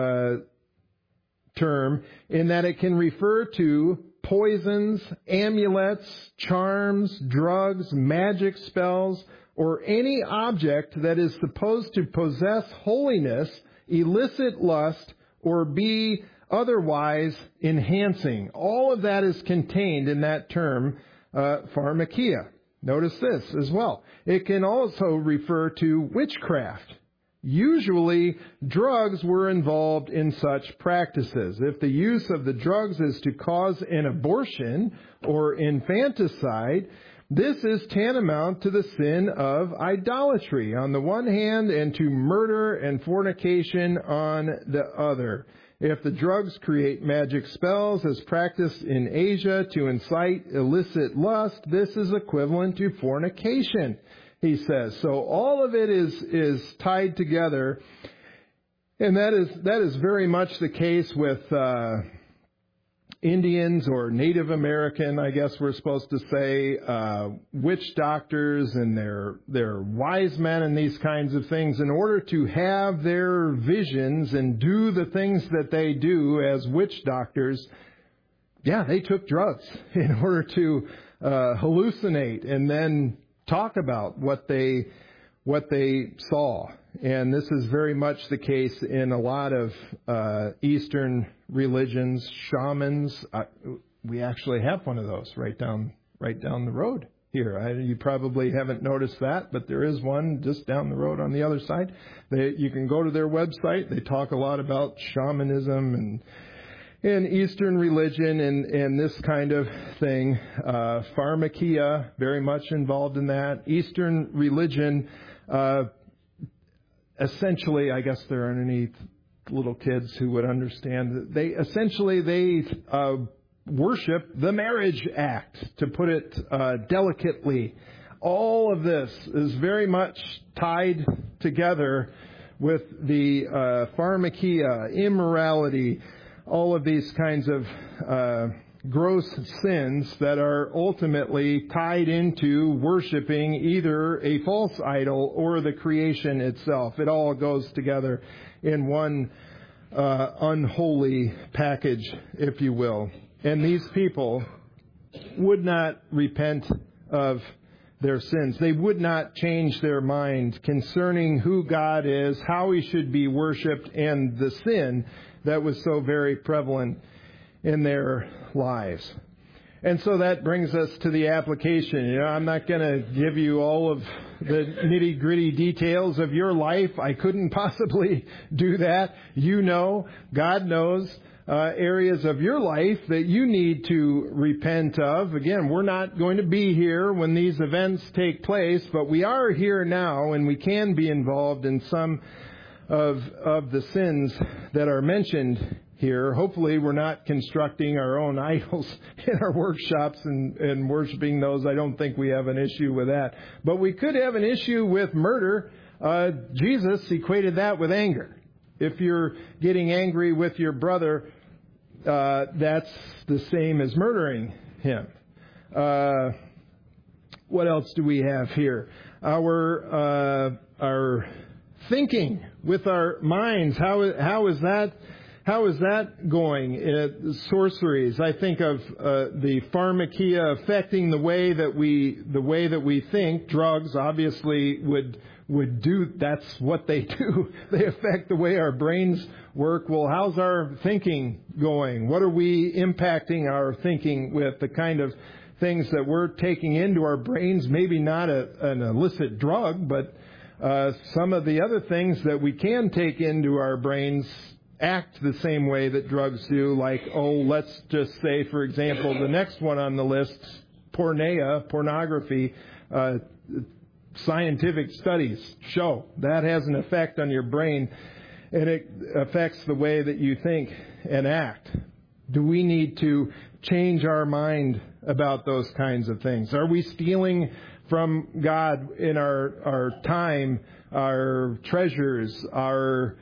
term in that it can refer to poisons, amulets, charms, drugs, magic spells, or any object that is supposed to possess holiness, elicit lust, or be otherwise enhancing. All of that is contained in that term, pharmakia. Notice this as well. It can also refer to witchcraft. Usually, drugs were involved in such practices. If the use of the drugs is to cause an abortion or infanticide, this is tantamount to the sin of idolatry on the one hand and to murder and fornication on the other. If the drugs create magic spells as practiced in Asia to incite illicit lust, this is equivalent to fornication, he says. So all of it is tied together. And that is very much the case with Indians or Native American, I guess we're supposed to say, witch doctors and their wise men and these kinds of things. In order to have their visions and do the things that they do as witch doctors, they took drugs in order to hallucinate and then talk about what they saw. And this is very much the case in a lot of Eastern religions, shamans. We actually have one of those right down the road here. You probably haven't noticed that, but there is one just down the road on the other side. You can go to their website. They talk a lot about shamanism and Eastern religion and this kind of thing. Pharmakia, very much involved in that. Eastern religion, essentially, I guess there aren't any little kids who would understand. They worship the marriage act, to put it delicately. All of this is very much tied together with the pharmakia, immorality, all of these kinds of gross sins that are ultimately tied into worshiping either a false idol or the creation itself. It all goes together in one unholy package, if you will. And these people would not repent of their sins. They would not change their mind concerning who God is, how He should be worshipped, and the sin that was so very prevalent in their lives. And so that brings us to the application. I'm not going to give you all of the nitty-gritty details of your life. I couldn't possibly do that. God knows areas of your life that you need to repent of. Again, we're not going to be here when these events take place, but we are here now, and we can be involved in some of the sins that are mentioned here. Hopefully we're not constructing our own idols in our workshops and worshiping those. I don't think we have an issue with that. But we could have an issue with murder. Jesus equated that with anger. If you're getting angry with your brother, that's the same as murdering him. What else do we have here? Our thinking with our minds. How is that going? Sorceries. I think of the pharmakia affecting the way that we think. Drugs obviously would do. That's what they do. They affect the way our brains work. Well, how's our thinking going? What are we impacting our thinking with? The kind of things that we're taking into our brains, maybe not an illicit drug, but some of the other things that we can take into our brains act the same way that drugs do. Like, let's just say, for example, the next one on the list, pornography. Scientific studies show that has an effect on your brain, and it affects the way that you think and act. Do we need to change our mind about those kinds of things? Are we stealing from God in our time, our treasures, our,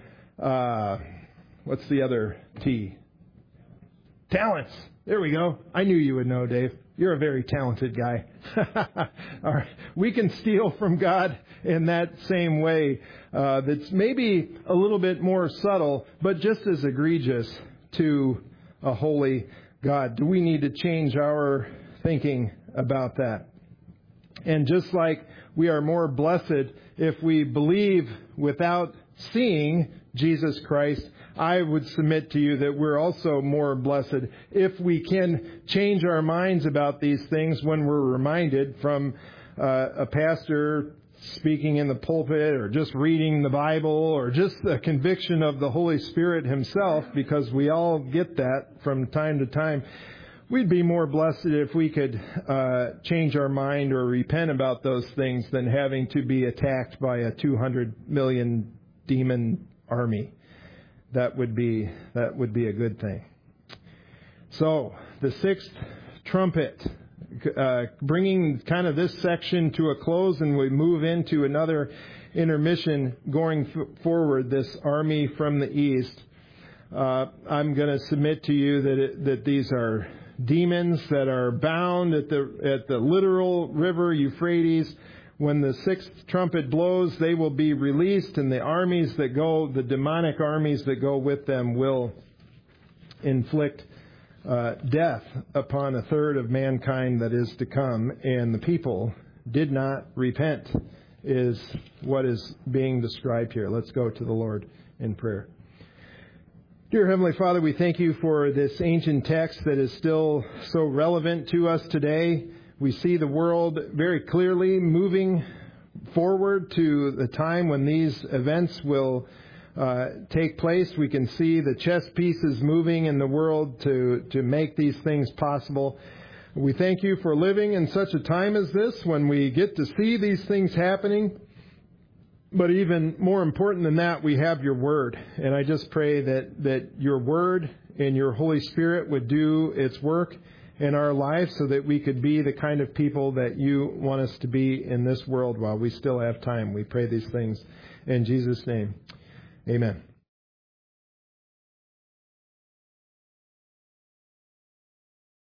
what's the other T? Talents. There we go. I knew you would know, Dave. You're a very talented guy. All right. We can steal from God in that same way. That's maybe a little bit more subtle, but just as egregious to a holy God. Do we need to change our thinking about that? And just like we are more blessed if we believe without seeing Jesus Christ, I would submit to you that we're also more blessed if we can change our minds about these things when we're reminded from a pastor speaking in the pulpit, or just reading the Bible, or just the conviction of the Holy Spirit Himself, because we all get that from time to time. We'd be more blessed if we could change our mind or repent about those things than having to be attacked by a 200 million demon army. That would be a good thing. So, the sixth trumpet, bringing kind of this section to a close, and we move into another intermission going forward, this army from the east. I'm going to submit to you that these are demons that are bound at the literal river Euphrates. When the sixth trumpet blows, they will be released, and the demonic armies that go with them will inflict death upon a third of mankind that is to come. And the people did not repent, is what is being described here. Let's go to the Lord in prayer. Dear Heavenly Father, we thank you for this ancient text that is still so relevant to us today. We see the world very clearly moving forward to the time when these events will take place. We can see the chess pieces moving in the world to make these things possible. We thank you for living in such a time as this when we get to see these things happening. But even more important than that, we have your Word. And I just pray that your Word and your Holy Spirit would do its work in our lives so that we could be the kind of people that you want us to be in this world while we still have time. We pray these things in Jesus' name. Amen.